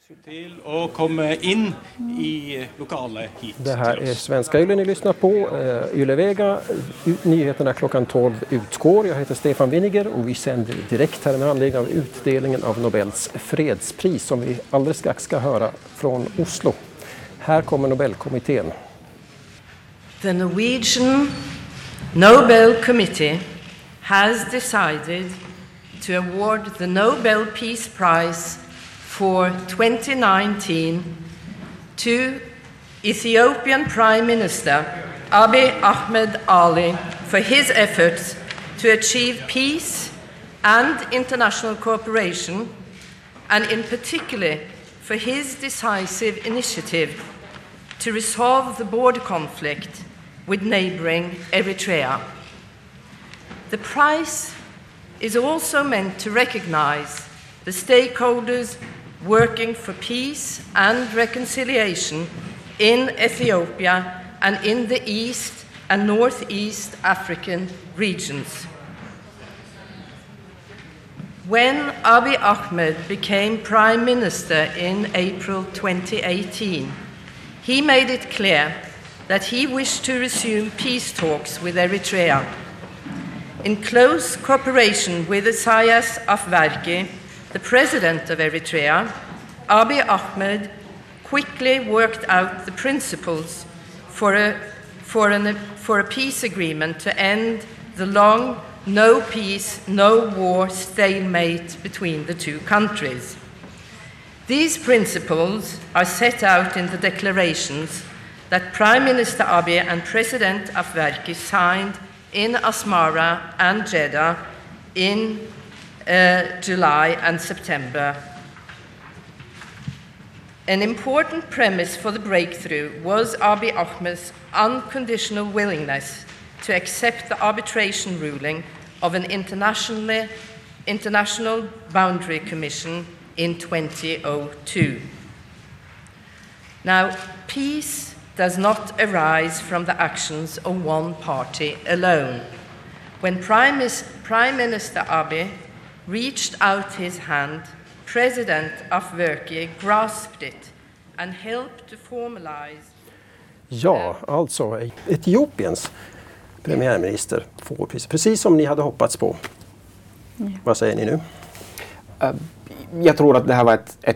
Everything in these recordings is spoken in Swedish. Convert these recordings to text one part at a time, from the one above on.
Till och komma in i lokalen hit. Det här är Svenska Yle ni lyssnar på. Yle Vega, nyheterna klockan 12 utgår. Jag heter Stefan Winiger och vi sänder direkt här med anledning av utdelningen av Nobels fredspris som vi alldeles strax ska höra från Oslo. Här kommer Nobelkommittén. The Norwegian Nobel Committee has decided to award the Nobel Peace Prize for 2019 to Ethiopian Prime Minister Abiy Ahmed Ali for his efforts to achieve peace and international cooperation, and in particular for his decisive initiative to resolve the border conflict with neighboring Eritrea. The prize is also meant to recognize the stakeholders working for peace and reconciliation in Ethiopia and in the East and Northeast African regions. When Abiy Ahmed became Prime Minister in April 2018, he made it clear that he wished to resume peace talks with Eritrea. In close cooperation with Isaias Afwerki, the president of Eritrea, Abiy Ahmed quickly worked out the principles for a peace agreement to end the long no peace, no war stalemate between the two countries. These principles are set out in the declarations that Prime Minister Abiy and President Afwerki signed in Asmara and Jeddah in July and September. An important premise for the breakthrough was Abiy Ahmed's unconditional willingness to accept the arbitration ruling of an international boundary commission in 2002. Now, peace does not arise from the actions of one party alone. When Prime Minister Abiy reached out his hand, President Afwerki grasped it and helped to formalize. Ja, alltså Etiopiens premiärminister får priset, precis som ni hade hoppats på. Vad säger ni nu? Jag tror att det här var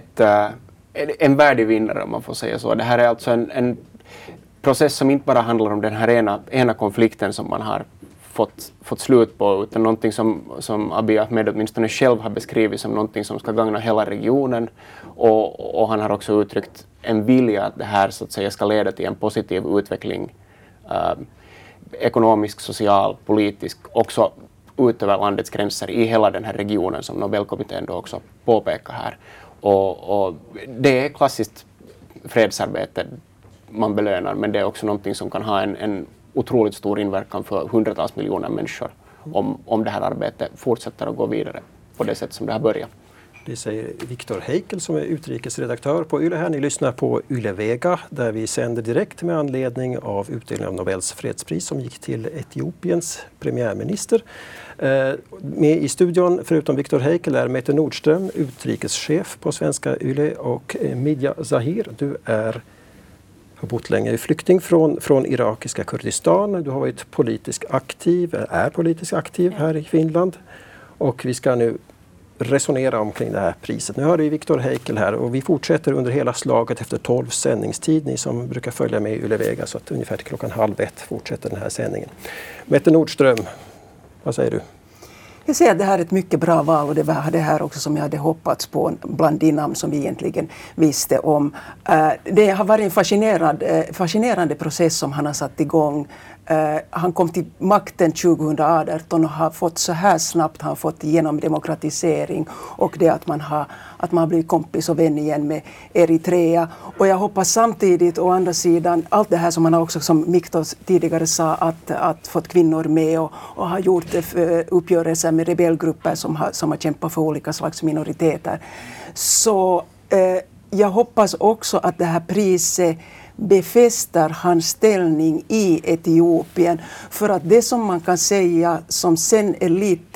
en värdig vinnare, om man får säga så. Det här är alltså en process som inte bara handlar om den här ena konflikten som man har fått slut på, utan någonting som Abiy Ahmed åtminstone själv har beskrivit som någonting som ska gagna hela regionen, och han har också uttryckt en vilja att det här så att säga ska leda till en positiv utveckling, ekonomisk, social, politisk, också utöver landets gränser i hela den här regionen som Nobelkommittén då också påpekar här. Och det är klassiskt fredsarbete man belönar, men det är också någonting som kan ha en otroligt stor inverkan för hundratals miljoner människor om det här arbetet fortsätter att gå vidare på det sätt som det har börjat. Det säger Viktor Heikel som är utrikesredaktör på Yle här. Ni lyssnar på Yle Vega där vi sänder direkt med anledning av utdelningen av Nobels fredspris som gick till Etiopiens premiärminister. Med i studion förutom Viktor Heikel är Mette Nordström, utrikeschef på Svenska Yle, och Midja Zahir, du har bott länge, flykting från irakiska Kurdistan. Du har varit är politiskt aktiv här i Finland. Och vi ska nu resonera omkring det här priset. Nu har vi Viktor Heikel här och vi fortsätter under hela slaget efter 12 sändningstid. Ni som brukar följa med i Yle Vega, så att ungefär till 12:30 fortsätter den här sändningen. Mette Nordström, vad säger du? Jag säger att det här är ett mycket bra val, och det var det här också som jag hade hoppats på bland de namn som vi egentligen visste om. Det har varit en fascinerande process som han har satt igång. Han kom till makten 2018 och har fått så här snabbt, han har fått igenom demokratisering och det att man har blivit kompis och vän igen med Eritrea. Och jag hoppas samtidigt, å andra sidan, allt det här som man har också, som Miktor tidigare sa, att fått kvinnor med och har gjort uppgörelser med rebellgrupper som har kämpat för olika slags minoriteter. Så jag hoppas också att det här priset befäster hans ställning i Etiopien, för att det som man kan säga som sen är lite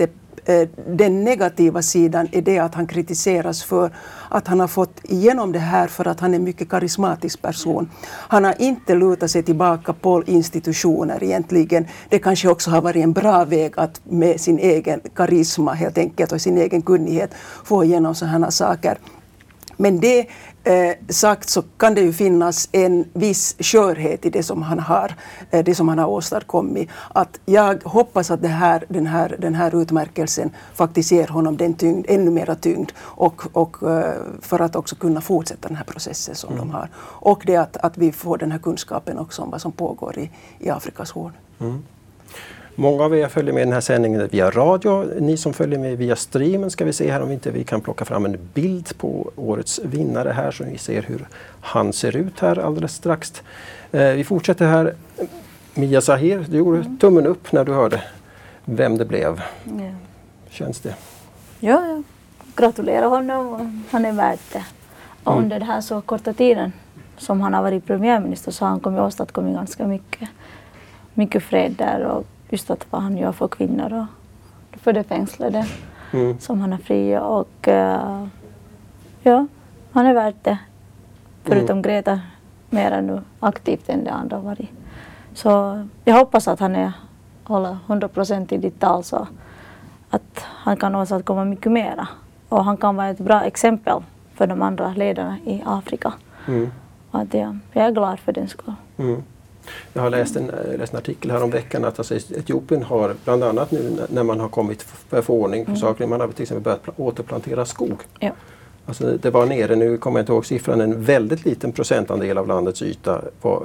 den negativa sidan är det att han kritiseras för att han har fått igenom det här för att han är en mycket karismatisk person. Han har inte lutat sig tillbaka på institutioner egentligen. Det kanske också har varit en bra väg att med sin egen karisma helt enkelt och sin egen kunnighet få igenom sådana saker. Men det sagt så kan det ju finnas en viss skörhet i det som han har åstadkommit. Att jag hoppas att den här utmärkelsen faktiskt ger honom den ännu mera tyngd och för att också kunna fortsätta den här processen som de har. Och det att vi får den här kunskapen också om vad som pågår i Afrikas horn. Mm. Många av er följer med den här sändningen via radio. Ni som följer med via streamen ska vi se här om inte vi kan plocka fram en bild på årets vinnare här så ni ser hur han ser ut här alldeles strax. Vi fortsätter här. Mia Zahir, du gjorde tummen upp när du hörde vem det blev. Ja. Känns det? Ja, jag gratulerar honom. Han är värd det. Och under den här så korta tiden som han har varit premiärminister så har han kommit åstadkommit ganska mycket fred där och just att vad han gör för kvinnor och för det fängslade som han har fri och ja, han är värd det. Förutom Greta mer nu aktivt än det andra har varit. Så jag hoppas att han håller 100% i ditt tal så att han kan åstadkomma mycket mera. Och han kan vara ett bra exempel för de andra ledarna i Afrika. Att jag är glad för den skull. Jag har läst en artikel här om veckan att alltså Etiopien har bland annat nu när man har kommit för ordning på saker, man har till exempel börjat återplantera skog. Ja. Alltså det var nere, nu kommer jag inte ihåg siffran, en väldigt liten procentandel av landets yta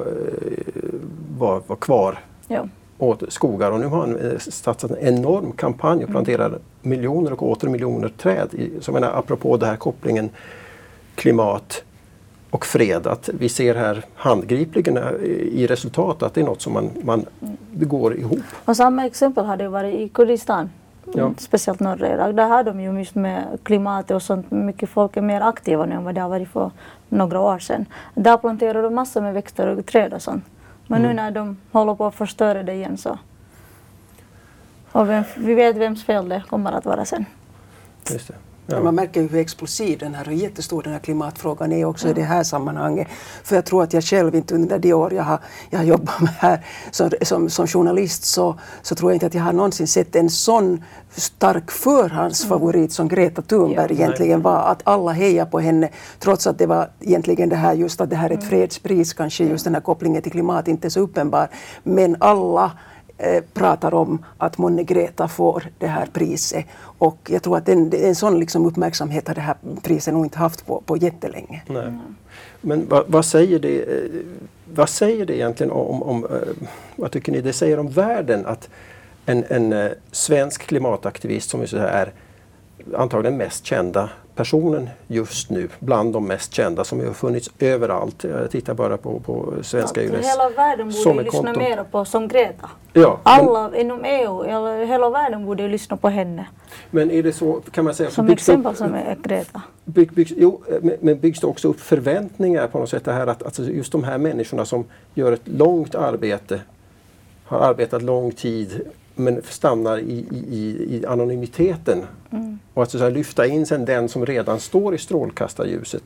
var kvar åt skogar och nu har han startat en enorm kampanj och planterar miljoner och åter miljoner träd. Som menar, apropå det här kopplingen klimat och fred, att vi ser här handgripligen i resultat att det är något som det går ihop. Och samma exempel hade varit i Kurdistan, speciellt norra Irak. Där har de ju just med klimatet och sånt, mycket folk är mer aktiva nu än vad det har varit för några år sedan. Där planterar de massor med växter och träd och sånt. Men nu när de håller på att förstöra det igen så. Och vi vet vems fel det kommer att vara sen. Just det. Ja. Man märker ju hur explosiv den här och jättestor den här klimatfrågan är också i det här sammanhanget. För jag tror att jag själv inte under de år jag har jobbat med här som journalist så tror jag inte att jag har någonsin sett en sån stark förhandsfavorit som Greta Thunberg egentligen var. Att alla hejar på henne trots att det var egentligen det här just att det här är ett fredspris, kanske just den här kopplingen till klimat inte är så uppenbar. Men alla pratar om att Monne Greta får det här priset och jag tror att en sån liksom uppmärksamhet har det här priset nog inte haft på jättelänge. Nej. Men vad säger det egentligen om vad tycker ni det säger om världen att en svensk klimataktivist som är antagligen mest kända personen just nu, bland de mest kända som har funnits överallt. Jag tittar bara på svenska UNES. Hela världen borde lyssna mer på som Greta. Ja, alla inom EU, eller hela världen borde lyssna på henne. Men är det så, kan man säga... Som exempel som är Greta. Men byggs det också upp förväntningar på något sätt det här att alltså just de här människorna som gör ett långt arbete, har arbetat lång tid men stannar i anonymiteten och att så här, lyfta in sen den som redan står i strålkastarljuset.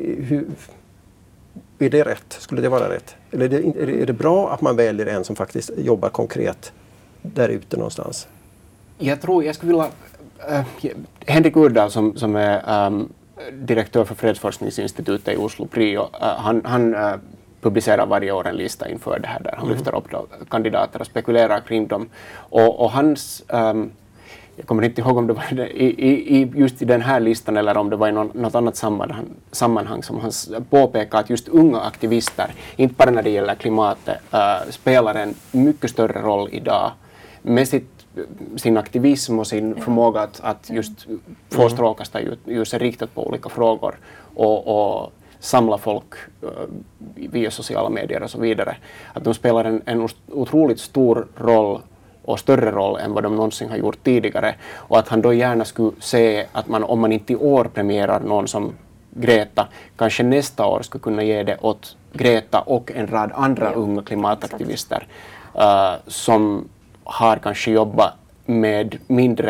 Är det rätt? Skulle det vara rätt? Eller är det bra att man väljer en som faktiskt jobbar konkret där ute någonstans? Jag skulle vilja... Henrik Urdal som är direktör för fredsforskningsinstitutet i Oslo Prio, han publicerar varje år en lista inför det här där han lyfter upp kandidater och spekulerar kring dem. Och hans, jag kommer inte ihåg om det var just i den här listan eller om det var i något annat sammanhang som han påpekar att just unga aktivister, inte bara när det gäller klimatet, spelar en mycket större roll idag med sin aktivism och sin förmåga att just få strålkastarljuset riktat på olika frågor och samla folk via sociala medier och så vidare. Att de spelar en otroligt stor roll och större roll än vad de någonsin har gjort tidigare. Och att han då gärna skulle se att om man inte i år premierar någon som Greta, kanske nästa år skulle kunna ge det åt Greta och en rad andra unga klimataktivister som har kanske jobbat med mindre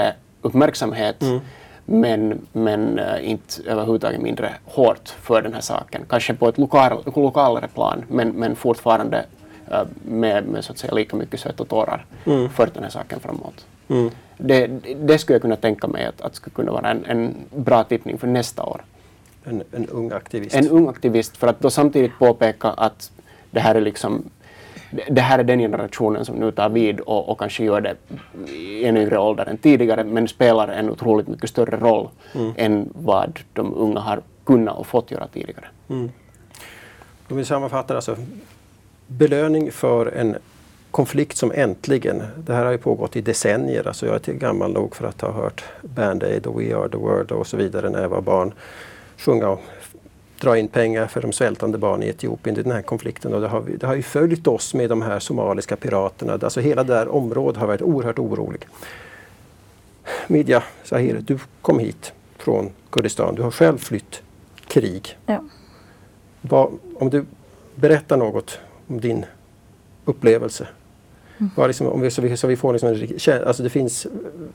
uppmärksamhet men inte överhuvudtaget mindre hårt för den här saken. Kanske på ett lokalare plan men fortfarande med så att säga lika mycket svett och tårar för den här saken framåt. Det skulle jag kunna tänka mig att skulle kunna vara en bra tippning för nästa år. En ung aktivist. En ung aktivist, för att då samtidigt påpeka att det här är den generationen som nu tar vid och kanske gör det i en yngre ålder än tidigare, men spelar en otroligt mycket större roll än vad de unga har kunnat och fått göra tidigare. Om vi sammanfattar alltså belöning för en konflikt som äntligen, det här har ju pågått i decennier, alltså jag är till gammal nog för att ha hört Band Aid och We Are The World och så vidare när jag var barn sjunga och dra in pengar för de svältande barn i Etiopien i den här konflikten, och det har ju följt oss med de här somaliska piraterna, alltså hela det här området har varit oerhört orolig. Midja Zahir, du kom hit från Kurdistan, du har själv flytt krig. Ja. Om du berättar något om din upplevelse. Liksom, så vi får liksom, alltså det finns,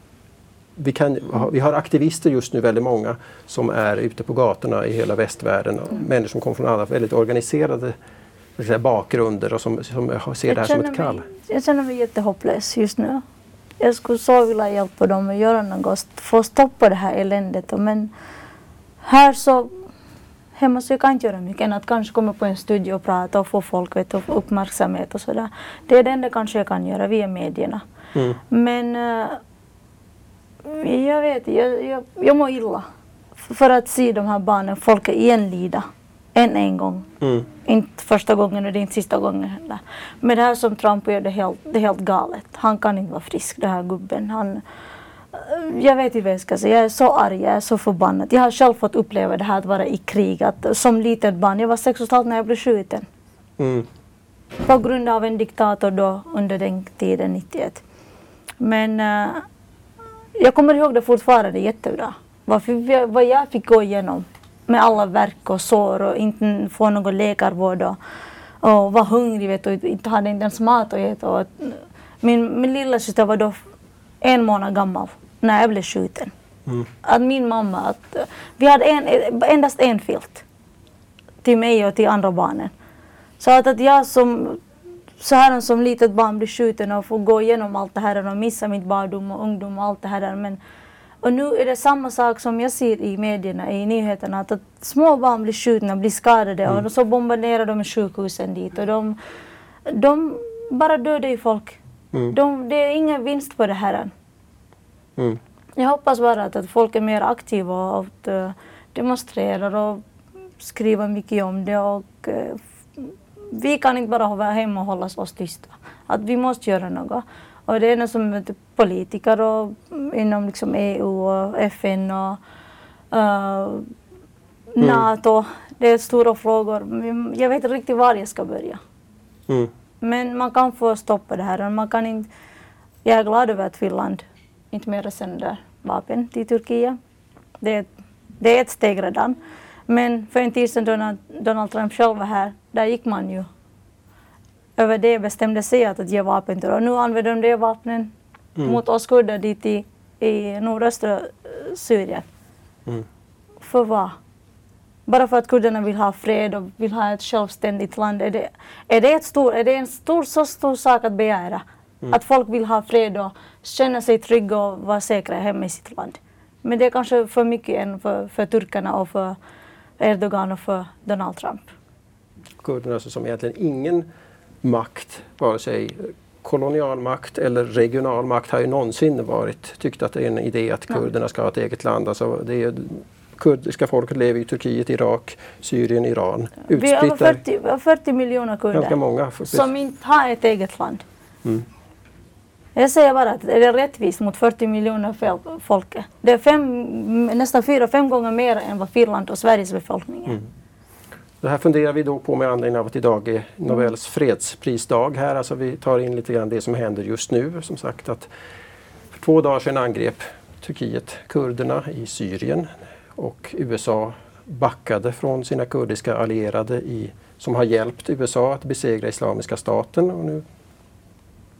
vi har aktivister just nu, väldigt många som är ute på gatorna i hela västvärlden. Människor som kommer från alla väldigt organiserade bakgrunder och som ser det här som ett kall. Jag känner mig jättehopplös just nu. Jag skulle så vilja hjälpa dem att göra något för att stoppa det här eländet. Men här så hemma så jag kan inte göra mycket än att kanske komma på en studio och prata och få folk och uppmärksamhet och sådär. Det är det enda kanske jag kan göra via medierna. Men jag vet, jag mår illa för att se de här barnen, folk igen lida en gång. Inte första gången och det är inte sista gången heller. Men det här som Trump gör, det är helt galet. Han kan inte vara frisk, det här gubben. Jag vet inte vad jag ska säga. Jag är så arg, jag är så förbannad. Jag har själv fått uppleva det här att vara i krig. Att, som litet barn, jag var 6,5 när jag blev skjuten. På grund av en diktator då under den tiden, 91. Men jag kommer ihåg det fortfarande jättebra. Vad jag fick gå igenom med alla verk och sår och inte få någon läkarvård och var hungrig vet, och inte hade inte ens mat att äta. Min lilla syster var då 1 månad gammal när jag blev skjuten. Att min mamma, vi hade endast en filt till mig och till andra barnen. Så att jag som litet barn blir skjuten och får gå igenom allt det här och missa mitt barndom och ungdom och allt det här. Och nu är det samma sak som jag ser i medierna, i nyheterna, att små barn blir skjutna, blir skadade och så bombarderar de sjukhusen dit och de bara dödar ju folk. Det är ingen vinst på det här. Jag hoppas bara att folk är mer aktiva och demonstrerar och skriver mycket om det. Och vi kan inte bara vara hemma och hålla oss tysta. Att vi måste göra något. Och det är något som politiker och inom liksom EU och FN och NATO. Det är stora frågor. Jag vet inte riktigt var jag ska börja. Men man kan få stoppa det här. Man kan inte, jag är glad över att Finland inte mer sänder vapen till Turkiet. Det är ett steg redan. Men för en tid sedan Donald Trump själv var här, där gick man ju över det, bestämde sig att ge vapen till. Och nu använder de det vapnen mot oss kurder dit i nordöstra Syrien. För vad? Bara för att kurderna vill ha fred och vill ha ett självständigt land. Är det en så stor sak att begära? Att folk vill ha fred och känna sig trygga och vara säkra hemma i sitt land. Men det är kanske för mycket än för turkarna och för Erdogan och för Donald Trump. Kurderna som egentligen ingen makt, vare sig kolonial makt eller regional makt, har ju någonsin tyckt att det är en idé att kurderna ska ha ett eget land. Alltså det är, kurdiska folket lever i Turkiet, Irak, Syrien, Iran. Vi har 40 miljoner kurder ganska många, som inte har ett eget land. Jag säger bara att det är rättvist mot 40 miljoner folk. Det är nästan 4-5 gånger mer än vad Finland och Sveriges befolkning är. Det här funderar vi då på med anledning av att idag är Nobels fredsprisdag här. Alltså vi tar in lite grann det som händer just nu. Som sagt att för 2 dagar sedan angrep Turkiet kurderna i Syrien och USA backade från sina kurdiska allierade som har hjälpt USA att besegra Islamiska staten. Och nu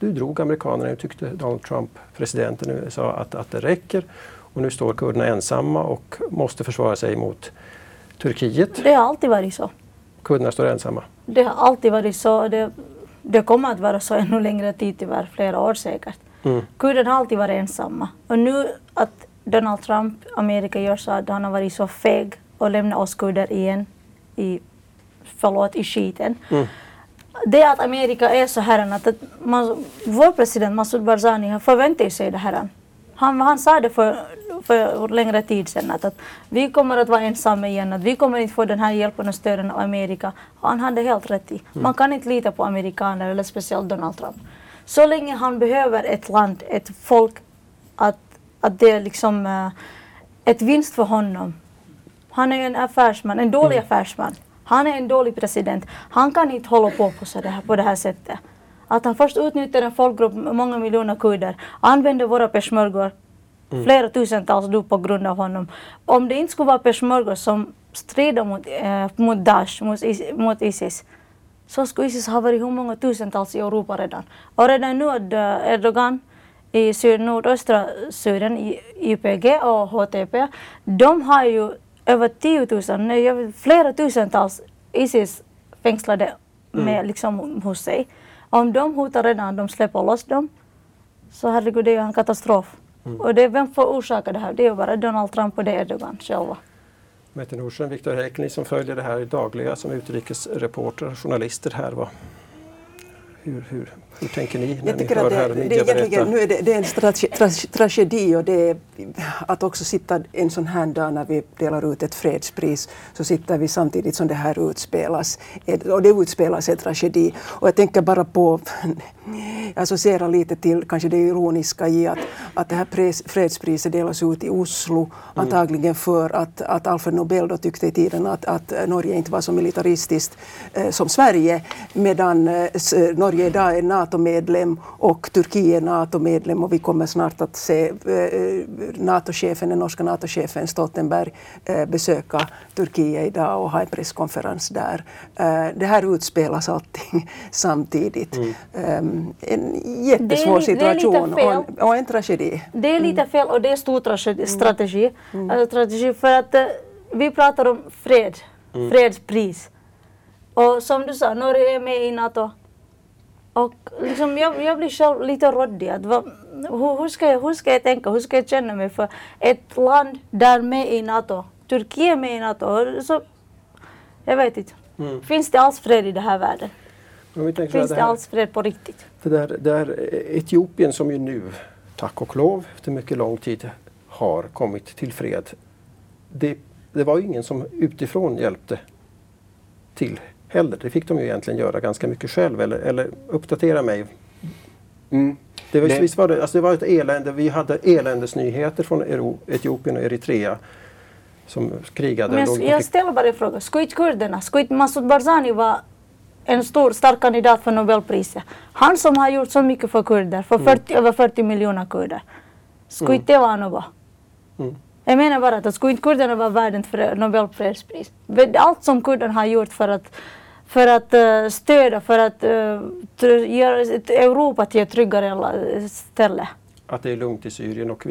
Nu drog amerikanerna, nu tyckte Donald Trump, presidenten i USA, att det räcker. Och nu står kurderna ensamma och måste försvara sig mot Turkiet. Det har alltid varit så. Kurderna står ensamma. Det har alltid varit så. Det kommer att vara så ännu längre tid, tyvärr, flera år säkert. Kurderna har alltid varit ensamma. Och nu att Donald Trump, Amerika, gör så att han har varit så feg och lämnat oss kurder igen i skiten. Det att Amerika är så här att vår president Massoud Barzani har förväntat sig det här. Han sa det för längre tid sedan att vi kommer att vara ensamma igen, att vi kommer inte få den här hjälpen och stöden av Amerika. Han hade helt rätt i. Man kan inte lita på amerikaner eller speciellt Donald Trump. Så länge han behöver ett land, ett folk, att det är liksom ett vinst för honom. Han är en affärsman, en dålig affärsman. Han är en dålig president. Han kan inte hålla på det här sättet. Att han först utnyttjar en folkgrupp, många miljoner kurder, använder våra peshmergor, flera tusentals dog på grund av honom. Om det inte skulle vara peshmergor som strider mot Daesh, mot ISIS, så skulle ISIS ha varit hur många tusentals i Europa redan. Och redan nu att Erdogan i nordöstra Syrien, YPG och HTP, de har ju över 10 000, flera tusentals ISIS fängslade med liksom hos sig. Om de hotar redan, de släpper loss dem, så herregud, det är ju en katastrof. Och vem får orsaka det här? Det är ju bara Donald Trump och det är Erdogan själva. Mette Nordström, Viktor Heikel, ni som följer det här dagliga som utrikesreporter, journalister här, hur tänker ni när ni hör här media berätta? Nu är det en tragedi, och det är att också sitta en sån här dag när vi delar ut ett fredspris, så sitter vi samtidigt som det här utspelas. Och det utspelas en tragedi. Och jag tänker bara på, jag associerar lite till kanske det ironiska i att det här fredspriset delas ut i Oslo, antagligen för att Alfred Nobel då tyckte i tiden att Norge inte var så militaristiskt som Sverige, medan Norge idag är NATO-medlem och Turkiet är NATO-medlem, och vi kommer snart att se den norska NATO-chefen Stoltenberg besöka Turkiet idag och ha en presskonferens där. Det här utspelas allting samtidigt. En jättesvår situation och en tragedi. Det är lite fel, och det är stor strategi för att vi pratar om fredspris. Och som du sa, Norge är med i NATO. Och liksom jag blir själv lite råddig. Hur ska jag tänka? Hur ska jag känna mig för ett land där med i NATO? Turkiet är med i NATO. Så, jag vet inte. Finns det alls fred i den här världen? Finns det alls fred på riktigt? Det där Etiopien som ju nu, tack och lov, efter mycket lång tid har kommit till fred. Det var ju ingen som utifrån hjälpte till heller. Det fick de ju egentligen göra ganska mycket själv, eller uppdatera mig. Visst var det var ett elände. Vi hade eländesnyheter från Etiopien och Eritrea som krigade. Men jag ställer bara en fråga. Skulle inte kurderna, Massoud Barzani var en stark kandidat för Nobelpriset. Han som har gjort så mycket för kurder, för över 40 miljoner kurder. Skulle inte det vara något? Jag menar bara att skulle inte kurderna vara värden för Nobelfredspris? Allt som kurderna har gjort för att stödja, för att göra Europa till ett tryggare ställe. Att det är lugnt i Syrien och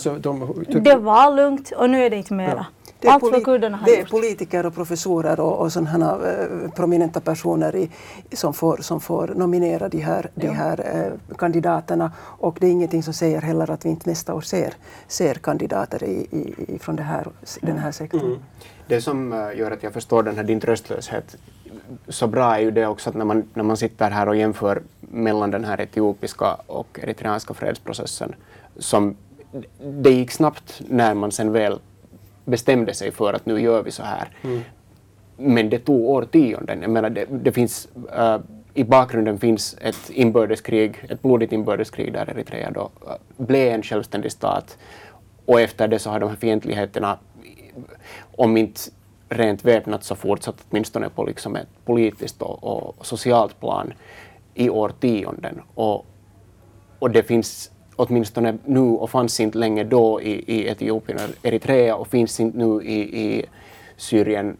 det var lugnt och nu är det inte mera. Det är, allt vad kurderna har det är gjort. politiker och professorer och sådana prominenta personer som får nominera de här kandidaterna, och det är ingenting som säger heller att vi inte nästa år ser kandidater från den här sektorn. Det som gör att jag förstår den här din tröstlöshet så bra är ju det också att när man sitter här och jämför mellan den här etiopiska och eritreanska fredsprocessen, som det gick snabbt när man sen väl bestämde sig för att nu gör vi så här. Men det tog årtionden. Jag menar, det finns, i bakgrunden finns ett blodigt inbördeskrig där Eritrea då blev en självständig stat, och efter det så har de här fientligheterna, om inte rent väpnat så fortsatt åtminstone på liksom ett politiskt och socialt plan i årtionden. Och det finns åtminstone nu, och fanns inte länge då i Etiopien och Eritrea, och finns inte nu i Syrien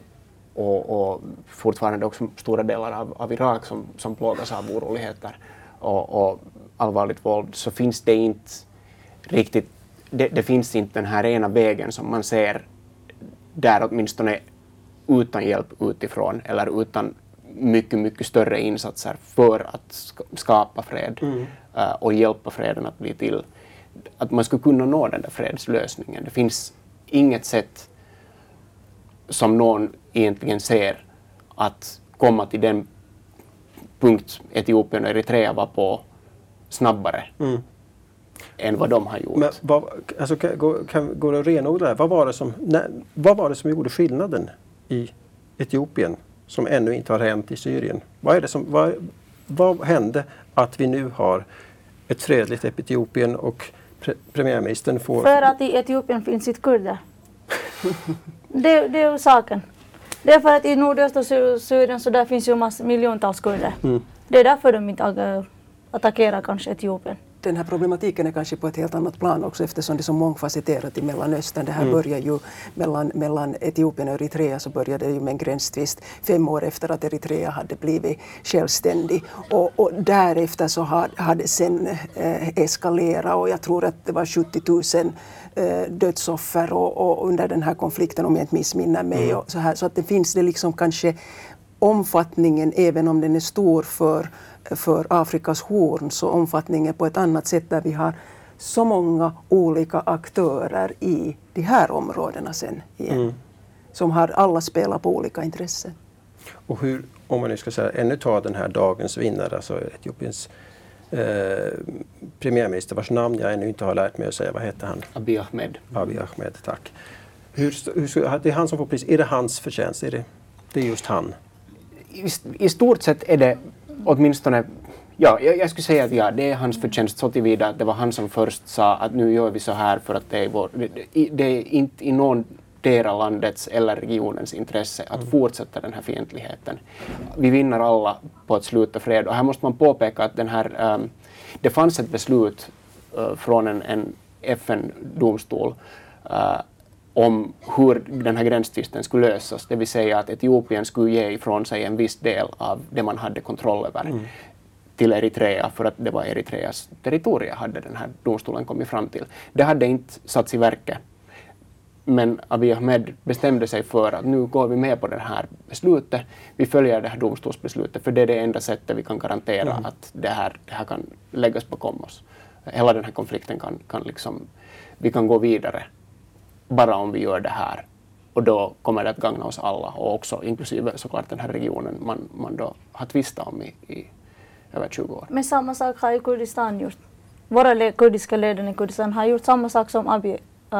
och fortfarande också stora delar av Irak som plågas av oroligheter. och allvarligt våld, så finns det inte riktigt, det finns inte den här ena vägen som man ser där åtminstone utan hjälp utifrån eller utan mycket större insatser för att skapa fred och hjälpa freden att bli till. Att man skulle kunna nå den där fredslösningen. Det finns inget sätt som någon egentligen ser att komma till den punkt Etiopien och Eritrea var på snabbare än vad de har gjort. Men går det att renodla det här? Vad var det som gjorde skillnaden i Etiopien som ännu inte har hänt i Syrien? Vad hände att vi nu har ett fredligt Etiopien och premiärministern får... För att i Etiopien finns inte kurder. Det är saken. Det är för att i nordöstra Syrien så där finns ju miljontals kurder. Det är därför de inte attackerar kanske Etiopien. Den här problematiken är kanske på ett helt annat plan också eftersom det är så mångfacetterat i Mellanöstern. Det här börjar ju mellan Etiopien och Eritrea så började det ju med en gränstvist 5 år efter att Eritrea hade blivit självständig. Och därefter så hade sen eskalerat och jag tror att det var 70 000 dödsoffer och under den här konflikten om jag inte missminner mig. Och så att det finns det liksom kanske omfattningen, även om den är stor för Afrikas horn, så omfattningen på ett annat sätt där vi har så många olika aktörer i de här områdena sen igen. Som har alla spelat på olika intressen. Och hur, om man nu ska säga, ännu ta den här dagens vinnare, alltså Etiopiens premiärminister vars namn jag ännu inte har lärt mig att säga, vad heter han? Abiy Ahmed. Abiy Ahmed, tack. Det är han som får pris. Är det hans förtjänst? Det är just han? I stort sett är det åtminstone, ja, jag skulle säga att ja, det är hans förtjänst så tillvida att det var han som först sa att nu gör vi så här för att det är inte i någon del av landets eller regionens intresse att fortsätta den här fientligheten. Vi vinner alla på att sluta fred och här måste man påpeka att det fanns ett beslut från en FN-domstol om hur den här gränstvisten skulle lösas. Det vill säga att Etiopien skulle ge ifrån sig en viss del av det man hade kontroll över till Eritrea för att det var Eritreas territorium hade den här domstolen kommit fram till. Det hade inte satts i verket. Men Abiy Ahmed bestämde sig för att nu går vi med på det här beslutet. Vi följer det här domstolsbeslutet för det är det enda sättet vi kan garantera att det här kan läggas bakom oss. Hela den här konflikten kan liksom, vi kan gå vidare bara om vi gör det här. Och då kommer det att gagna oss alla och också inklusive såklart den här regionen man då har tvistat om i över 20 år. Men samma sak har ju Kurdistan gjort. Våra kurdiska ledare i Kurdistan har gjort samma sak som Abiy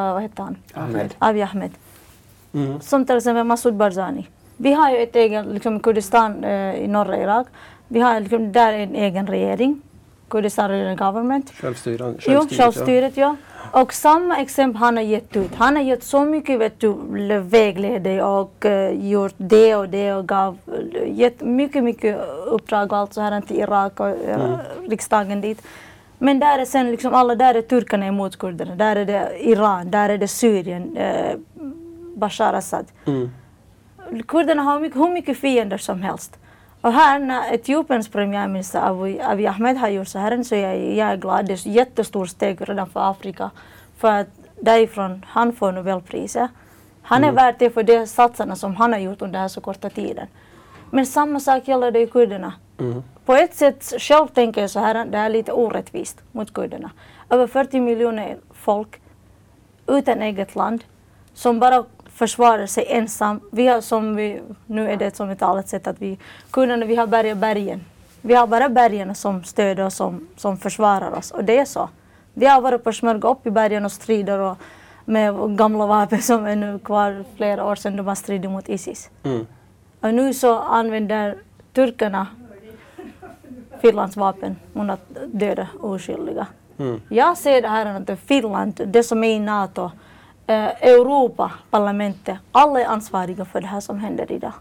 Ahmed. Som till exempel Masoud Barzani. Vi har ju ett egen liksom, Kurdistan i norra Irak. Vi har liksom, där en egen regering. Kurdistan Regional Government. Självstyret, ja. Och samma exempel han har gett ut. Han har gett så mycket vägledning och gjort det och det och gett mycket uppdrag och allt så här till Irak och riksdagen dit. Men där är sen liksom alla, där är turkarna emot kurderna. Där är det Iran, där är det Syrien, Bashar Assad. Kurderna har hur mycket fiender som helst. Och här när Etiopiens premiärminister Abiy Ahmed har gjort så här så jag är glad. Det är ett jättestort steg redan för Afrika. För att därifrån han får Nobelpriset. Han är värd det för de satsarna som han har gjort under den här så korta tiden. Men samma sak gäller det i kurderna. På ett sätt själv tänker jag så här, det är lite orättvist mot kurderna. Över 40 miljoner folk utan eget land som bara försvarar sig ensam. Nu är det som ett annat sätt att kurderna vi har bergen. Vi har bara bergen som stöder och som försvarar oss. Och det är så. Vi har varit på smörga upp i bergen och strider och med gamla vapen som är nu kvar flera år sedan de har stridit mot ISIS. Och nu så använder turkarna Finlands vapen mot att döda oskyldiga. Jag ser det här att Finland, det som är i NATO, Europa, parlamentet, alla är ansvariga för det här som händer idag.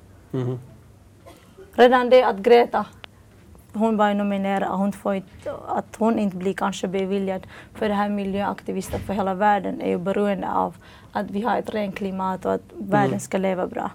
Redan det att Greta, hon var nominerad, att hon inte blir kanske beviljad för det här miljöaktivister för hela världen är ju beroende av att vi har ett rent klimat och att världen ska leva bra.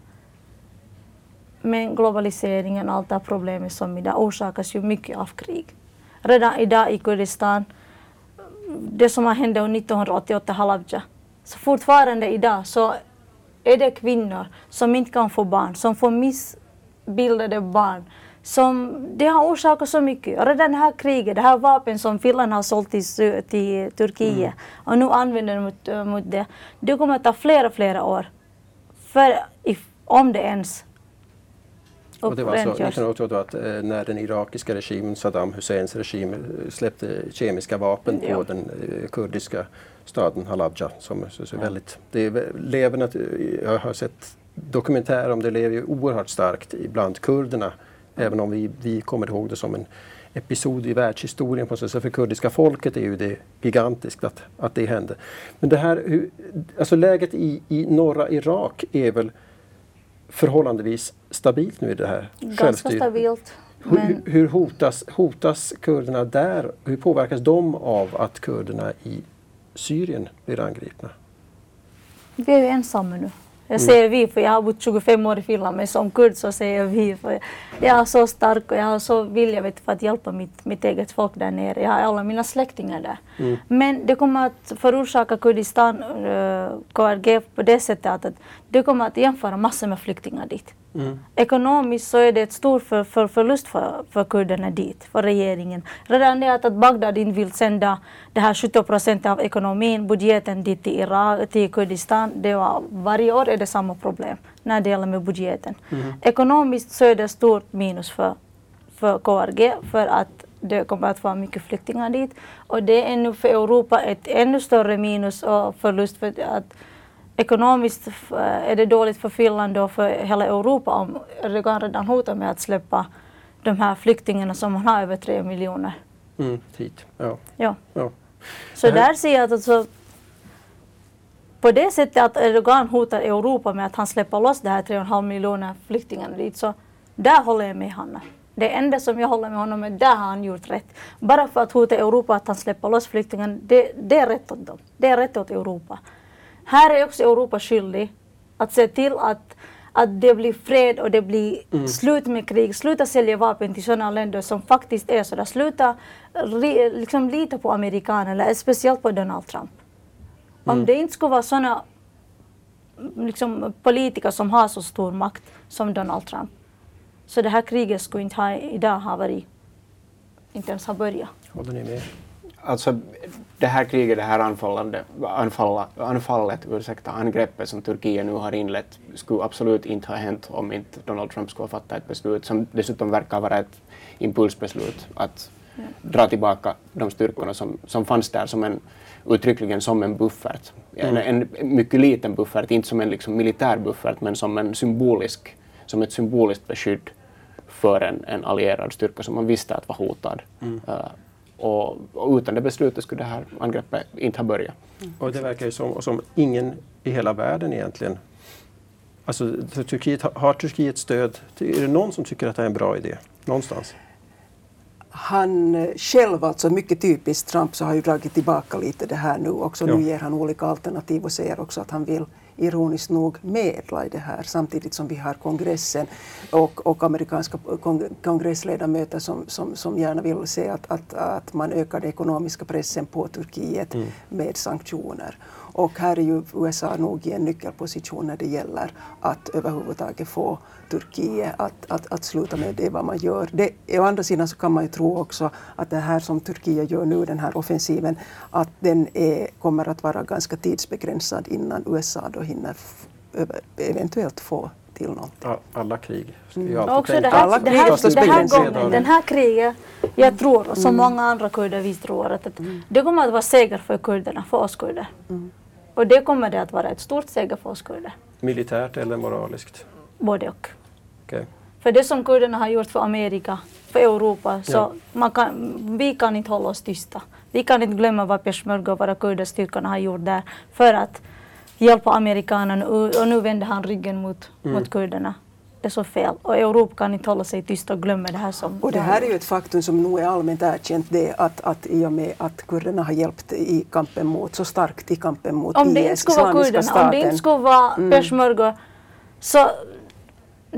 Men globaliseringen och allt det här problemet som idag orsakas ju mycket av krig. redan idag i Kurdistan, det som har hänt 1988 Halabja. Så fortfarande idag så är det kvinnor som inte kan få barn, som får missbildade barn. Det har orsakat så mycket. Och redan det här kriget, det här vapen som Finland har sålt till Turkiet och nu använder mot det. Det kommer att ta flera år. Om det ens. Och det var alltså 1988 att när den irakiska regimen, Saddam Husseins regim, släppte kemiska vapen på den kurdiska staden Halabja. Som så väldigt, jag har sett dokumentärer om det, lever ju oerhört starkt bland kurderna. Även om vi kommer ihåg det som en episod i världshistorien på så för kurdiska folket är ju det gigantiskt att det hände. Men det här, alltså läget i norra Irak är väl förhållandevis stabilt nu i det här ganska stabilt. Men hur hotas kurderna där? Hur påverkas de av att kurderna i Syrien blir angripna? Vi är ju ensamma nu. Jag säger vi, för jag har bott 25 år i Finland, men som kurd så säger vi, för jag är så stark och jag har så vilja för att hjälpa mitt eget folk där nere. Jag har alla mina släktingar där. Men det kommer att förorsaka Kurdistan, KRG, på det sättet att det kommer att jämföra massor med flyktingar dit. Ekonomiskt så är det ett stor förlust för kurderna dit, för regeringen. Redan det att Bagdad inte vill sända det här 70% av ekonomin, budgeten dit till Irak, till Kurdistan, varje år är det samma problem när det gäller med budgeten. Ekonomiskt så är det stort minus för KRG, för att det kommer att vara mycket flyktingar dit. Och det är ännu för Europa ett ännu större minus och förlust, för att ekonomiskt är det dåligt för Finland och för hela Europa om Erdogan redan hotar med att släppa de här flyktingarna som har över 3 miljoner. Hit. Ja. Så där ser jag att alltså, på det sättet att Erdogan hotar Europa med att han släpper loss det här 3,5 miljoner flyktingarna dit, så där håller jag med Hanna. Det enda som jag håller med honom är där har han gjort rätt. Bara för att hota Europa att han släpper loss flyktingarna, det är rätt åt dem. Det är rätt åt Europa. Här är också Europa skyldig att se till att det blir fred och det blir slut med krig. Sluta sälja vapen till sådana länder som faktiskt är sådär. Sluta liksom lita på amerikaner, eller speciellt på Donald Trump. Om det inte skulle vara sådana liksom, politiker som har så stor makt som Donald Trump, så det här kriget skulle inte idag ha varit, inte ens ha börjat. Håller ni med? Alltså det här kriget, det här angreppet som Turkiet nu har inlett skulle absolut inte ha hänt om inte Donald Trump skulle ha fattat ett beslut som dessutom verkar vara ett impulsbeslut att dra tillbaka de styrkorna som fanns där uttryckligen som en buffert. En mycket liten buffert, inte som en liksom militär buffert, men som ett symboliskt beskydd för en allierad styrka som man visste att var hotad. Och utan det beslutet skulle det här angreppet inte ha börjat. Och det verkar ju som ingen i hela världen egentligen. Alltså har Turkiet stöd? Är det någon som tycker att det är en bra idé? Någonstans? Han själv, alltså mycket typiskt Trump, så har ju dragit tillbaka lite det här nu också. Nu ger han olika alternativ och säger också att han vill ironiskt nog medla i det här, samtidigt som vi har kongressen och amerikanska kongressledamöter som gärna vill se att man ökar den ekonomiska pressen på Turkiet med sanktioner. Och här är ju USA nog i en nyckelposition när det gäller att överhuvudtaget få Turkiet att sluta med det vad man gör. Å andra sidan så kan man ju tro också att det här som Turkiet gör nu, den här offensiven, att den kommer att vara ganska tidsbegränsad innan USA då hinner eventuellt få till någonting. Alla krig. Också den här kriget, jag tror, som många andra kurder vi tror, att det kommer att vara seger för kurderna, för oss kurder. Och det kommer det att vara ett stort seger för oss kurder. Militärt eller moraliskt? Både och. Okay. För det som kurderna har gjort för Amerika, för Europa, så vi kan inte hålla oss tysta. Vi kan inte glömma vad Peshmerga och våra kurderstyrkorna har gjort där för att hjälpa amerikanerna, och nu vänder han ryggen mot kurderna. Det är så fel. Och Europa kan inte hålla sig tyst och glömma det här som... Och det här är ju ett faktum som nog är allmänt erkänt, det att i och med att kurderna har hjälpt i kampen mot, så starkt i kampen mot IS, Islamiska staten. Om det inte skulle vara Peshmerga, så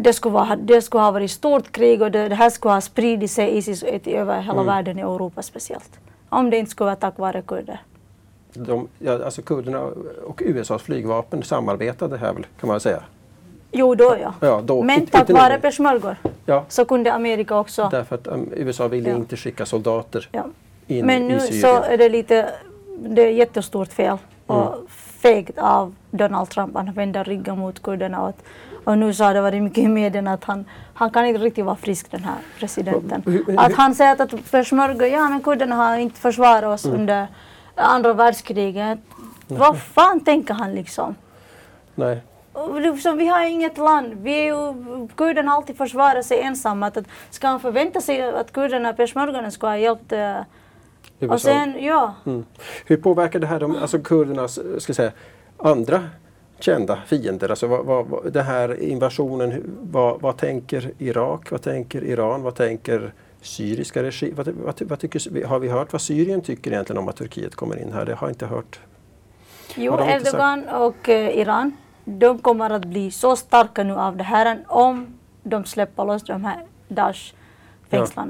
det skulle ha varit stort krig och det här skulle ha spridit sig ISIS över hela världen, i Europa speciellt. Om det inte skulle vara tack vare kurder. Alltså kurderna och USAs flygvapen samarbetade här väl, kan man säga. Jo, då ja. Men tack vare peshmergor så kunde Amerika också... Därför att USA ville inte skicka soldater in men nu i Syrien. så är det är jättestort fel och fegt av Donald Trump att vända ryggen mot kurderna. Och nu så har det varit mycket i medierna att han kan inte riktigt vara frisk, den här presidenten. Att han säger att peshmergor, men kurderna har inte försvarat oss under andra världskriget. Vad fan tänker han liksom? Nej. Så vi har inget land. Kurderna har alltid försvarat sig ensamma. Ska han förvänta sig att kurderna och peshmergorna ska ha hjälpt USA? Och sen, Hur påverkar det här alltså kurdernas, ska säga, andra kända fiender? Alltså den här invasionen, vad tänker Irak, vad tänker Iran, vad tänker syriska regim? Vad tycker, har vi hört vad Syrien tycker egentligen om att Turkiet kommer in här? Det har jag inte hört. Jo, Erdogan och Iran, de kommer att bli så starka nu av det här om de släpper loss de här Daesh-fängslarna.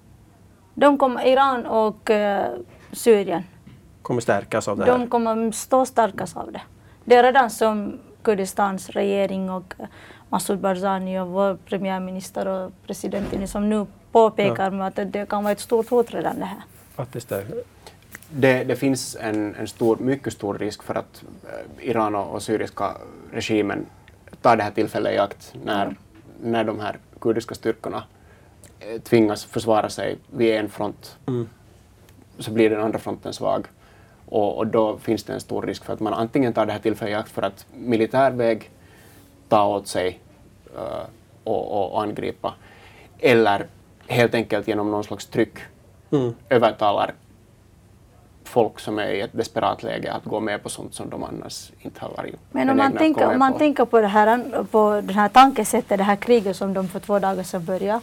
Iran och Syrien kommer stärkas av det här. De kommer stå starkas av det. Det är redan som Kurdistans regering och Masoud Barzani och vår premiärminister och presidenten som nu påpekar med att det kan vara ett stort hot redan det här. Att det stärker. Det finns en mycket stor risk för att Iran och syriska regimen tar det här tillfället i akt när de här kurdiska styrkorna tvingas försvara sig vid en front, så blir den andra fronten svag. Och då finns det en stor risk för att man antingen tar det här tillfället i akt för att militärväg ta åt sig och angripa, eller helt enkelt genom någon slags tryck övertalar folk som är i ett desperat läge att gå med på sånt som de annars inte har varit. Men om man tänker på det här tankesättet, det här kriget som de för 2 dagar sedan började.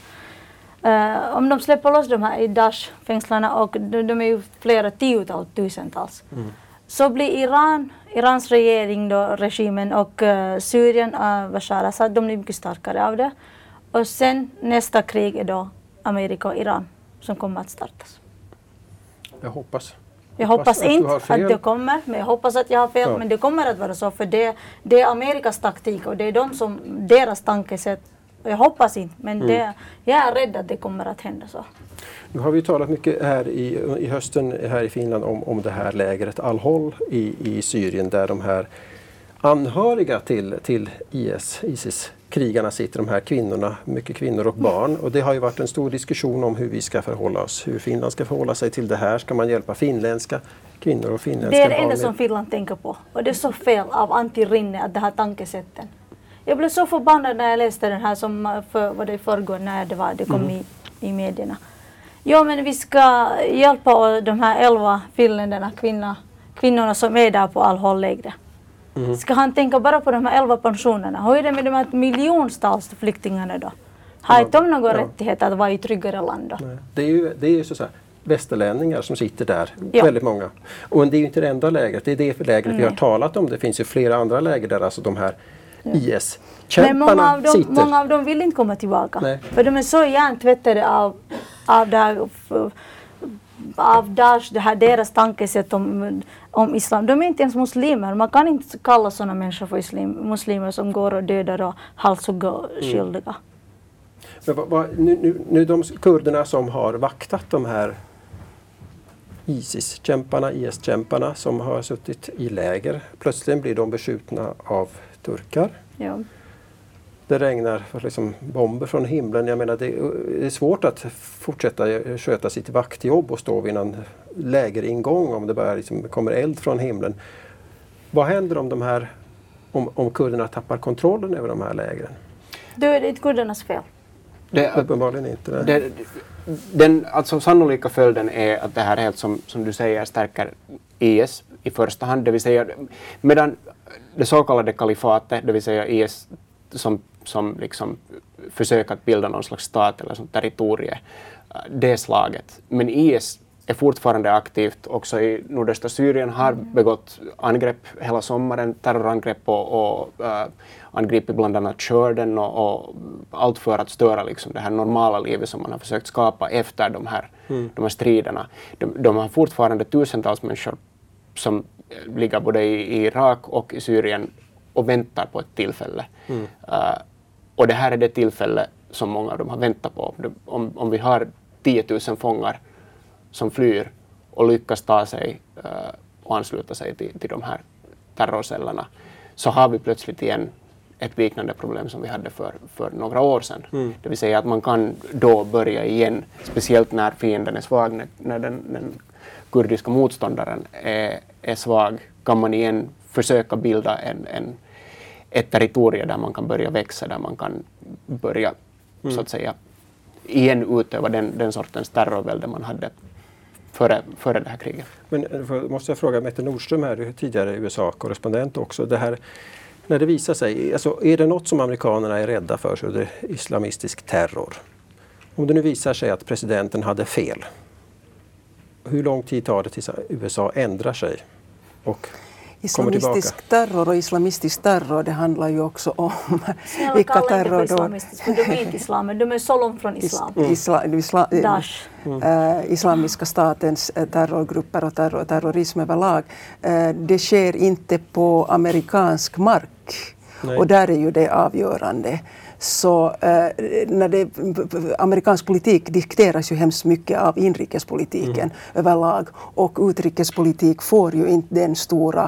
Om de släpper loss de här i Daesh-fängslarna, och de är ju flera tusentals, så blir Irans regering då, regimen, och Syrien, Bashar Assad, de blir mycket starkare av det. Och sen nästa krig är då Amerika och Iran som kommer att startas. Jag hoppas. Jag hoppas inte att det kommer, men jag hoppas att jag har fel. Men det kommer att vara så, för det är Amerikas taktik och det är deras tankesätt. Jag hoppas inte, men jag är rädd att det kommer att hända så. Nu har vi talat mycket här i hösten här i Finland om det här lägret Al-Hol i Syrien, där de här anhöriga till ISIS-krigarna sitter, de här kvinnorna, mycket kvinnor och barn. Och det har ju varit en stor diskussion om hur vi ska förhålla oss, hur Finland ska förhålla sig till det här. Ska man hjälpa finländska kvinnor och finländska barn? Det är det enda som Finland tänker på. Och det är så fel av Antti Rinne att det här tankesätten. Jag blev så förbannad när jag läste den här som i förrgår när det kom i medierna. Ja, men vi ska hjälpa de här 11 finländarna, kvinnorna som är där på Al-Hol-lägret. Ska han tänka bara på de här 11 pensionerna? Hur är det med de här miljontals flyktingarna då? Har inte de någon rättighet att vara i tryggare land då? Nej. Det är ju så västerlänningar som sitter där, väldigt många. Och det är ju inte det enda lägret, det är det lägret vi har talat om. Det finns ju flera andra läger där alltså de här IS-kämparna sitter. Men många av dem vill inte komma tillbaka. Nej. För de är så hjärntvättade av Daesh, deras tankesätt om islam. De är inte ens muslimer. Man kan inte kalla sådana människor för muslimer som går och dödar och halshugger skyldiga. Nu de kurderna som har vaktat de här IS-kämparna som har suttit i läger, plötsligt blir de beskjutna av turkar. Ja. Det regnar bomber från himlen. Jag menar, det är svårt att fortsätta sköta sitt vaktjobb och stå vid en lägeringång om det bara kommer eld från himlen. Vad händer om kurderna tappar kontrollen över de här lägren? Då är det inte kurdernas fel. Uppenbarligen inte. Den sannolika följden är att det här helt som du säger stärker IS i första hand. Det vill säga, medan det så kallade kalifatet, det vill säga IS som liksom försöker att bilda någon slags stat eller som territorie, det är slaget. Men IS är fortfarande aktivt också i nordöstra Syrien, har begått angrepp hela sommaren, terrorangrepp och angripit bland annat Kurden och allt för att störa liksom det här normala livet som man har försökt skapa efter de här striderna. De har fortfarande tusentals människor som ligger både i Irak och i Syrien och väntar på ett tillfälle. Och det här är det tillfälle som många av dem har väntat på. Om vi har 10 000 fångar som flyr och lyckas ta sig och ansluta sig till de här terrorcellerna, så har vi plötsligt igen ett liknande problem som vi hade för några år sedan. Det vill säga att man kan då börja igen, speciellt när fienden är svag, när den kurdiska motståndaren är svag, kan man igen försöka bilda ett territorium där man kan börja växa, där man kan börja så att säga igen utöva den sortens terrorvälde man hade före det här kriget. Men måste jag fråga Mette Nordström här, tidigare USA-korrespondent också, det här när det visar sig, alltså är det något som amerikanerna är rädda för så är det islamistisk terror. Om det nu visar sig att presidenten hade fel, hur lång tid tar det tills USA ändrar sig och islamistisk terror och islamistisk terror, det handlar ju också om vilka terror då. De är inte islam, de är så långt från islam. Daesh. Islamiska statens terrorgrupper och terrorism överlag. Det sker inte på amerikansk mark. Nej. Och där är ju det avgörande. Så när amerikansk politik dikteras ju hemskt mycket av inrikespolitiken överlag, och utrikespolitik får ju inte den stora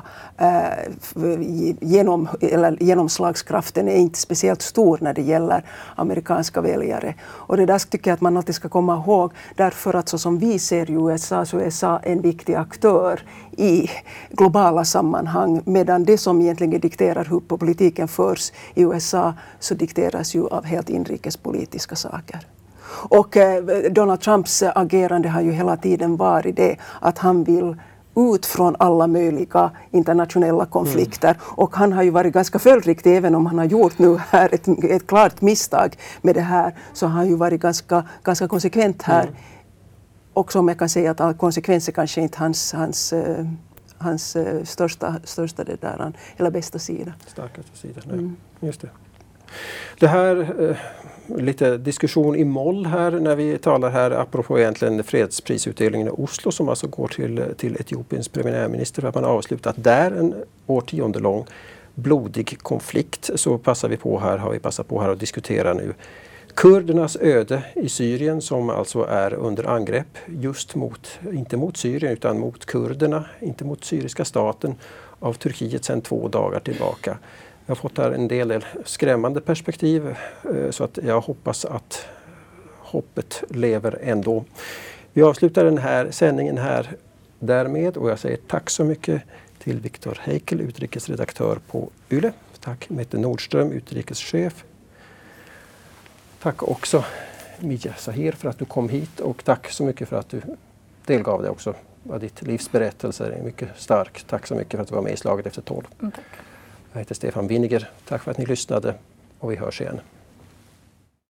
genomslagskraften är inte speciellt stor när det gäller amerikanska väljare. Och det där tycker jag att man alltid ska komma ihåg, därför att så som vi ser USA så är USA en viktig aktör i globala sammanhang, medan det som egentligen dikterar hur politiken förs i USA så dikteras ju av helt inrikespolitiska saker. Och Donald Trumps agerande har ju hela tiden varit det att han vill ut från alla möjliga internationella konflikter. Och han har ju varit ganska följdriktig, även om han har gjort nu här ett klart misstag med det här, så har han ju varit ganska konsekvent här. Och som jag kan säga att all konsekvenser kanske inte hans största det där, eller bästa sida. Starkaste sida, nej. Just det. Det här, lite diskussion i moll här när vi talar här, apropå egentligen fredsprisutdelningen i Oslo som alltså går till Etiopiens premiärminister för att man har avslutat där en årtionde lång blodig konflikt, så har vi passat på här att diskutera nu kurdernas öde i Syrien, som alltså är under angrepp just inte mot Syrien utan mot kurderna, inte mot syriska staten, av Turkiet sedan 2 dagar tillbaka. Jag har fått här en del skrämmande perspektiv, så att jag hoppas att hoppet lever ändå. Vi avslutar den här sändningen här därmed, och jag säger tack så mycket till Viktor Heikel, utrikesredaktör på YLE. Tack Mette Nordström, utrikeschef. Tack också Mija Zahir för att du kom hit, och tack så mycket för att du delgav dig också av ditt livs berättelser. Det är mycket stark. Tack så mycket för att du var med i Slaget efter 12. Tack. Jag heter Stefan Winiger. Tack för att ni lyssnade, och vi hörs igen.